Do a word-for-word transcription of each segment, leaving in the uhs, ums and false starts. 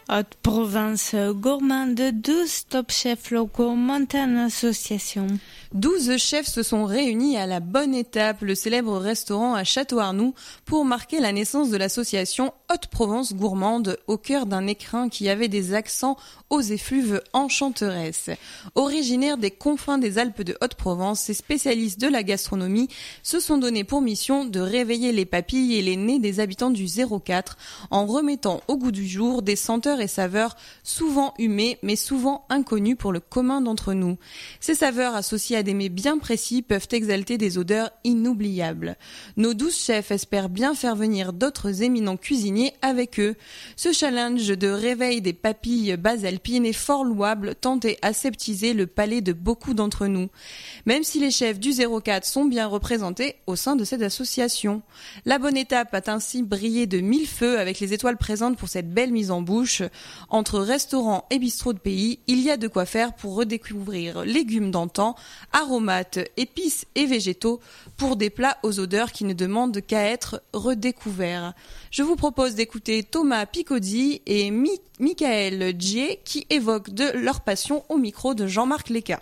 Haute-Provence gourmande, douze top chefs locaux montent une association. douze chefs se sont réunis à la Bonne Étape, le célèbre restaurant à Château-Arnoux, pour marquer la naissance de l'association Haute-Provence gourmande, au cœur d'un écrin qui avait des accents aux effluves enchanteresses. Originaires des confins des Alpes de Haute-Provence, ces spécialistes de la gastronomie se sont donné pour mission de réveiller les papilles et les nez des habitants du zéro quatre en remettant au goût du jour des senteurs et saveurs souvent humées mais souvent inconnues pour le commun d'entre nous. Ces saveurs associées à des mets bien précis peuvent exalter des odeurs inoubliables. Nos douze chefs espèrent bien faire venir d'autres éminents cuisiniers avec eux. Ce challenge de réveil des papilles basalpines est fort louable tant et aseptiser le palais de beaucoup d'entre nous. Même si les chefs du zéro quatre sont bien représentés au sein de cette association. La Bonne Étape a ainsi brillé de mille feux avec les étoiles présentes pour cette belle mise en bouche. Entre restaurants et bistrots de pays, il y a de quoi faire pour redécouvrir légumes d'antan, aromates, épices et végétaux pour des plats aux odeurs qui ne demandent qu'à être redécouverts. Je vous propose d'écouter Thomas Picozzi et Mi- Michael Gier qui évoquent de leur passion au micro de Jean-Marc Leca.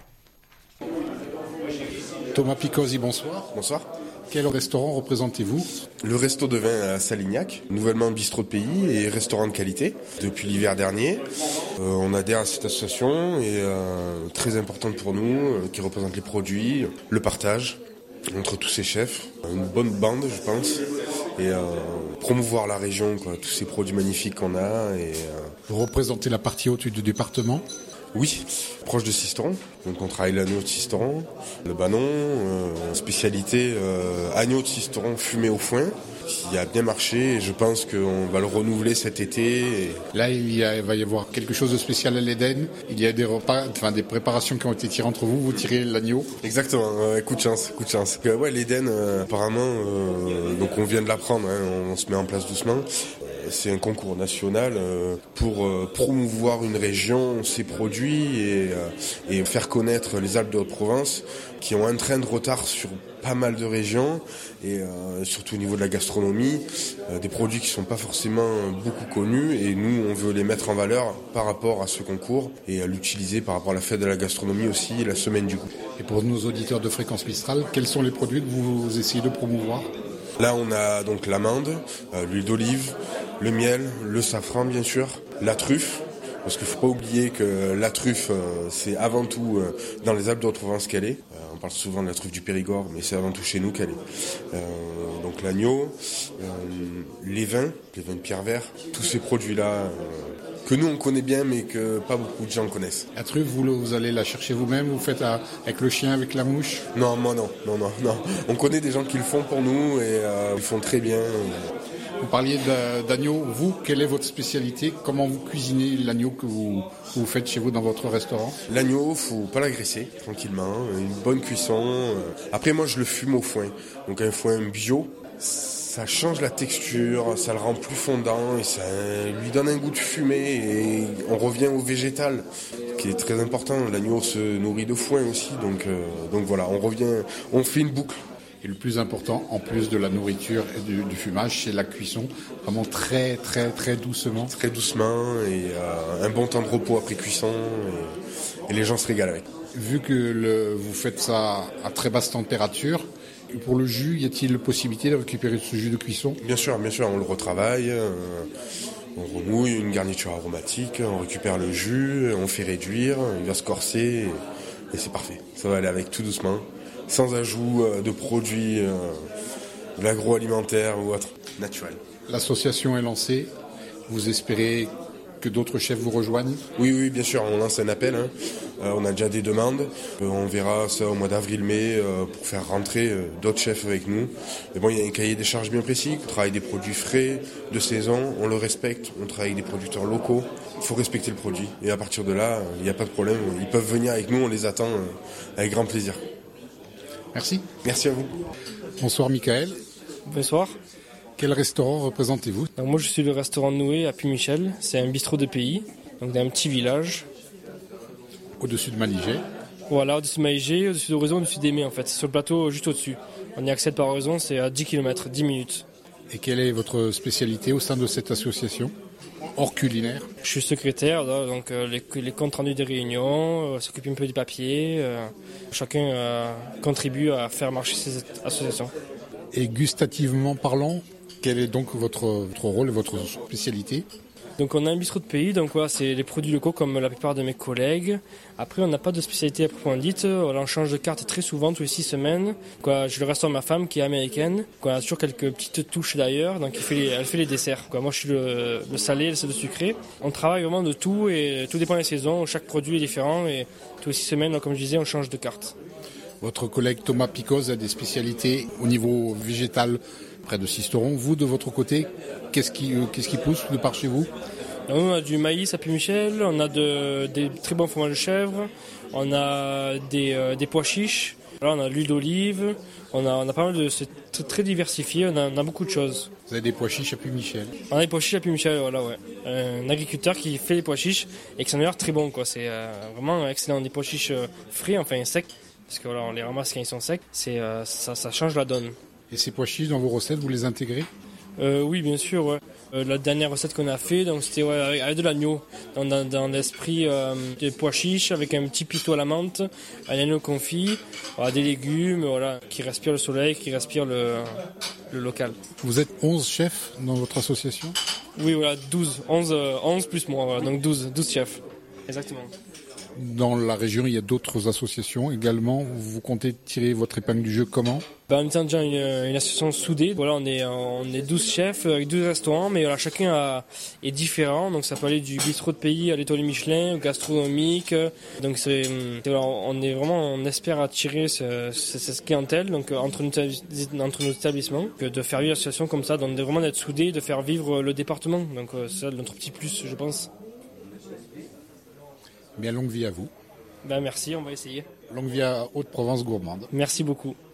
Thomas Picozzi, bonsoir. Bonsoir. Quel restaurant représentez-vous ? Le resto de vin à Salignac, nouvellement bistrot de pays et restaurant de qualité. Depuis l'hiver dernier, euh, on adhère à cette association et euh, très importante pour nous, euh, qui représente les produits, le partage entre tous ces chefs, une bonne bande je pense, et euh, promouvoir la région, quoi, tous ces produits magnifiques qu'on a. Et, euh... Vous représentez la partie haute du département ? Oui, proche de Sisteron, donc on travaille l'agneau de Sisteron, le banon, euh, spécialité euh, agneau de Sisteron fumé au foin, qui a bien marché et je pense qu'on va le renouveler cet été. Et... Là, il, y a, il va y avoir quelque chose de spécial à l'Éden, il y a des repas, enfin des préparations qui ont été tirées entre vous, vous tirez l'agneau. Exactement, euh, coup de chance, coup de chance. Euh, ouais, l'Éden, euh, apparemment, euh, donc on vient de l'apprendre, hein, on, on se met en place doucement. C'est un concours national pour promouvoir une région, ses produits et, et faire connaître les Alpes de Haute-Provence qui ont un train de retard sur pas mal de régions et euh, surtout au niveau de la gastronomie, euh, des produits qui sont pas forcément beaucoup connus et nous on veut les mettre en valeur par rapport à ce concours et à l'utiliser par rapport à la fête de la gastronomie aussi et la semaine du goût. Et pour nos auditeurs de Fréquence Mistral, quels sont les produits que vous essayez de promouvoir ? Là, on a donc l'amande, euh, l'huile d'olive, le miel, le safran bien sûr, la truffe, parce qu'il ne faut pas oublier que la truffe, euh, c'est avant tout euh, dans les Alpes de Haute-Provence qu'elle est. Euh, on parle souvent de la truffe du Périgord, mais c'est avant tout chez nous qu'elle est. Euh, donc l'agneau, euh, les vins, les vins de pierre vert, tous ces produits-là euh, que nous on connaît bien, mais que pas beaucoup de gens connaissent. La truffe, vous, vous allez la chercher vous-même, vous faites à, avec le chien, avec la mouche ? Non, moi non, non, non, non. On connaît des gens qui le font pour nous et euh, ils font très bien. Vous parliez d'agneau. Vous, quelle est votre spécialité ? Comment vous cuisinez l'agneau que vous, que vous faites chez vous dans votre restaurant ? L'agneau, faut pas l'agresser tranquillement, une bonne cuisson. Après, moi, je le fume au foin. Donc un foin bio, ça change la texture, ça le rend plus fondant et ça lui donne un goût de fumée. Et on revient au végétal, qui est très important. L'agneau se nourrit de foin aussi, donc euh, donc voilà, on revient, on fait une boucle. Et le plus important, en plus de la nourriture et du, du fumage, c'est la cuisson, vraiment très très très doucement. Très doucement et euh, un bon temps de repos après cuisson et, et les gens se régalent avec. Vu que le, vous faites ça à très basse température, pour le jus, y a-t-il possibilité de récupérer ce jus de cuisson ? Bien sûr, bien sûr, on le retravaille, euh, on remouille une garniture aromatique, on récupère le jus, on fait réduire, il va se corser et, et c'est parfait. Ça va aller avec tout doucement. Sans ajout de produits euh, de l'agroalimentaire ou autre, naturel. L'association est lancée, vous espérez que d'autres chefs vous rejoignent ? Oui, oui, bien sûr, on lance un appel, hein. euh, on a déjà des demandes, euh, on verra ça au mois d'avril-mai euh, pour faire rentrer euh, d'autres chefs avec nous. Mais bon, il y a un cahier des charges bien précis, on travaille des produits frais, de saison, on le respecte, on travaille avec des producteurs locaux, il faut respecter le produit. Et à partir de là, il n'y a pas de problème, ils peuvent venir avec nous, on les attend euh, avec grand plaisir. Merci. Merci à vous. Bonsoir Michael. Bonsoir. Quel restaurant représentez-vous ? Donc moi je suis le restaurant Noué à Puy-Michel. C'est un bistrot de pays, donc d'un petit village. Au-dessus de Maligé. Voilà, au-dessus de Maligé, au-dessus d'Horizon, au-dessus d'Aimé en fait. C'est sur le plateau juste au-dessus. On y accède par Horizon, c'est à dix kilomètres, dix minutes. Et quelle est votre spécialité au sein de cette association, hors culinaire? Je suis secrétaire, là, donc euh, les, les comptes rendus des réunions, euh, s'occupe un peu du papier. Euh, chacun euh, contribue à faire marcher cette association. Et gustativement parlant, quel est donc votre, votre rôle et votre spécialité? Donc on a un bistrot de pays, donc voilà, c'est les produits locaux comme la plupart de mes collègues. Après on n'a pas de spécialité à proprement dite, on change de carte très souvent, tous les six semaines. Quoi, j'ai le restaurant de ma femme qui est américaine, quoi, elle a toujours quelques petites touches d'ailleurs, donc elle fait les, elle fait les desserts. Quoi. Moi je suis le, le salé, le sucré. On travaille vraiment de tout et tout dépend des saisons, chaque produit est différent et tous les six semaines, comme je disais, on change de carte. Votre collègue Thomas Picoz a des spécialités au niveau végétal près de Sisteron. Vous, de votre côté, qu'est-ce qui, euh, qu'est-ce qui pousse de par chez vous? Donc, on a du maïs à Puy-Michel, on a de, des très bons fromages de chèvre, on a des, euh, des pois chiches, là, on a de l'huile d'olive, on a, on a pas mal de... C'est très, très diversifié, on a, on a beaucoup de choses. Vous avez des pois chiches à Puy-Michel? On a des pois chiches à Puy-Michel, voilà, ouais. Un agriculteur qui fait les pois chiches et qui s'en a l'air très bon, quoi. C'est euh, vraiment excellent. Des pois chiches euh, frais, enfin secs, parce que voilà, on les ramasse quand ils sont secs, c'est, euh, ça, ça change la donne. Et ces pois chiches, dans vos recettes, vous les intégrez? Euh, oui, bien sûr. Ouais. Euh, la dernière recette qu'on a fait, donc c'était ouais, avec, avec de l'agneau, dans, dans, dans l'esprit euh, des pois chiches avec un petit pistou à la menthe, un agneau confit, voilà, des légumes, voilà, qui respirent le soleil, qui respirent le, le local. Vous êtes onze chefs dans votre association? Oui, voilà, douze, onze, euh, onze plus moi, voilà, donc douze, douze chefs, exactement. Dans la région, il y a d'autres associations également. Vous comptez tirer votre épingle du jeu comment? Ben, on est déjà une, une association soudée. Voilà, on est, on est douze chefs avec douze restaurants, mais voilà, chacun a, est différent. Donc ça peut aller du bistrot de pays à l'étoile Michelin, au gastronomique. Donc c'est, voilà, on est vraiment, on espère attirer ce, ce, cette clientèle donc entre nos, entre nos établissements, que de faire une association comme ça, donc de vraiment d'être soudés, de faire vivre le département. Donc c'est ça notre petit plus, je pense. Bien, longue vie à vous. Ben merci, on va essayer. Longue vie à Haute-Provence gourmande. Merci beaucoup.